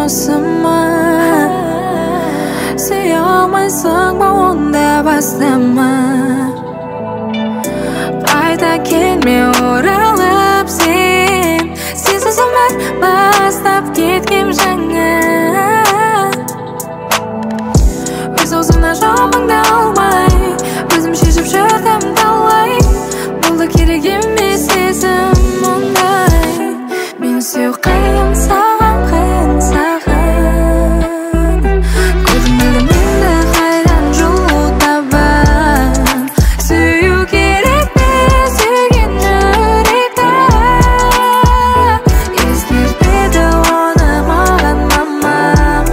осыма сүйе алмайсың ба онда бастама қайта келме оралып сен сенсіз өмір бастап кеткем жаңа өз аузымнан жауабыңды алмай өзім шешіп жүрдім талай болды керек емес сезім мұндай мен сүйеу қиын саған қиын саған көрдім біліміңді қайдан жылу табам сүю керек пе сүйген жүректі ескертпеді оны маған мамам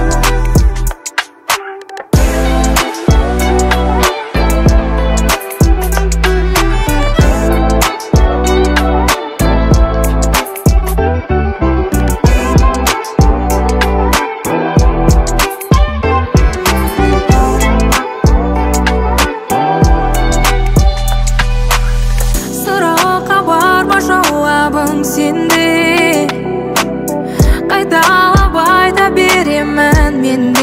сұраққа барма жауабың сенде қайталап айта беремін мен де